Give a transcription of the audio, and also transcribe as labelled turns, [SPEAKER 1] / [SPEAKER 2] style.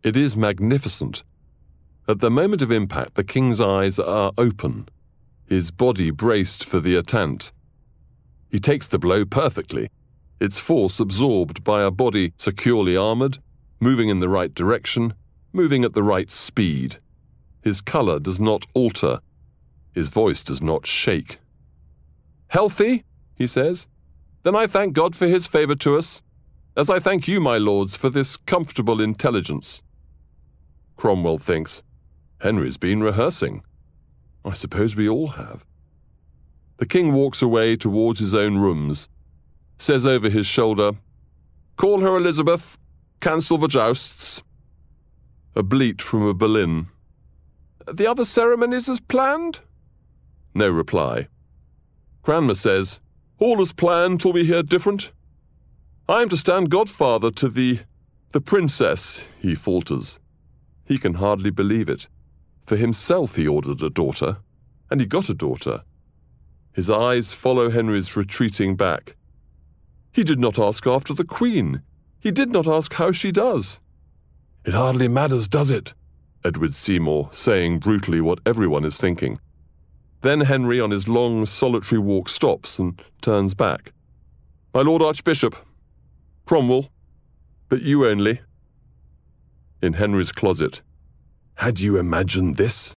[SPEAKER 1] It is magnificent. At the moment of impact, the king's eyes are open, his body braced for the attempt. He takes the blow perfectly, its force absorbed by a body securely armored, moving in the right direction, moving at the right speed. His color does not alter. His voice does not shake. "Healthy?" he says. "Then I thank God for his favor to us, as I thank you, my lords, for this comfortable intelligence." Cromwell thinks, Henry's been rehearsing. I suppose we all have. The king walks away towards his own rooms, says over his shoulder, "Call her Elizabeth, cancel the jousts." A bleat from a Boleyn. "The other ceremonies as planned?" No reply. Cranmer says, "All as planned till we hear different. I am to stand godfather to the princess," he falters. He can hardly believe it. For himself he ordered a daughter, and he got a daughter. His eyes follow Henry's retreating back. He did not ask after the Queen. He did not ask how she does. "It hardly matters, does it?" Edward Seymour saying brutally what everyone is thinking. Then Henry on his long solitary walk stops and turns back. "My Lord Archbishop, Cromwell, but you only." In Henry's closet, "Had you imagined this?"